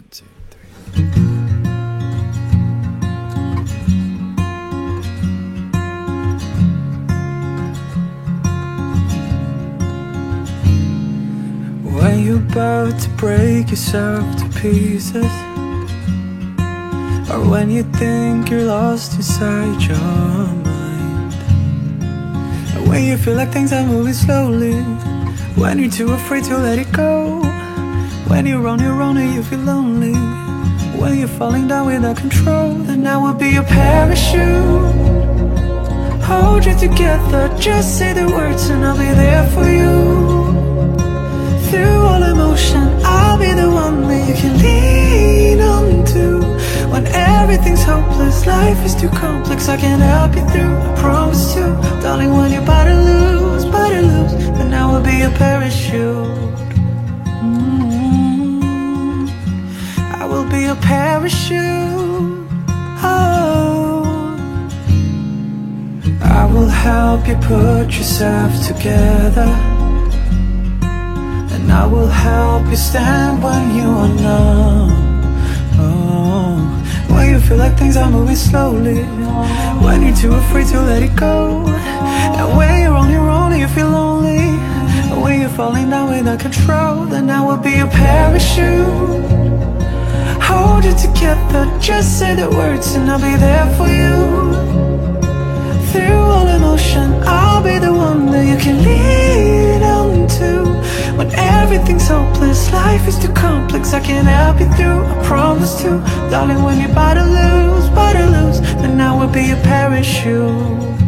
2, 3. When you're about to break yourself to pieces, or when you think you're lost inside your mind, and when you feel like things are moving slowly, when you're too afraid to let it go, when you're on your own and you feel lonely, when you're falling down without control, then I will be your parachute. Hold you together, just say the words and I'll be there for you. Through all emotion, I'll be the one that you can lean on to. When everything's hopeless, life is too complex, I can help you through, I promise to. Darling, when you're about to lose, then I will be your parachute. I will be your parachute. Oh, I will help you put yourself together, and I will help you stand when you are numb. Oh, when you feel like things are moving slowly, when you're too afraid to let it go, and when you're on your own and you feel lonely, and when you're falling down without control, then I will be your parachute. Hold you together, just say the words and I'll be there for you. Through all emotion, I'll be the one that you can lean on to. When everything's hopeless, life is too complex, I can help you through, I promise to. Darling, when you're about to lose, then I will be your parachute.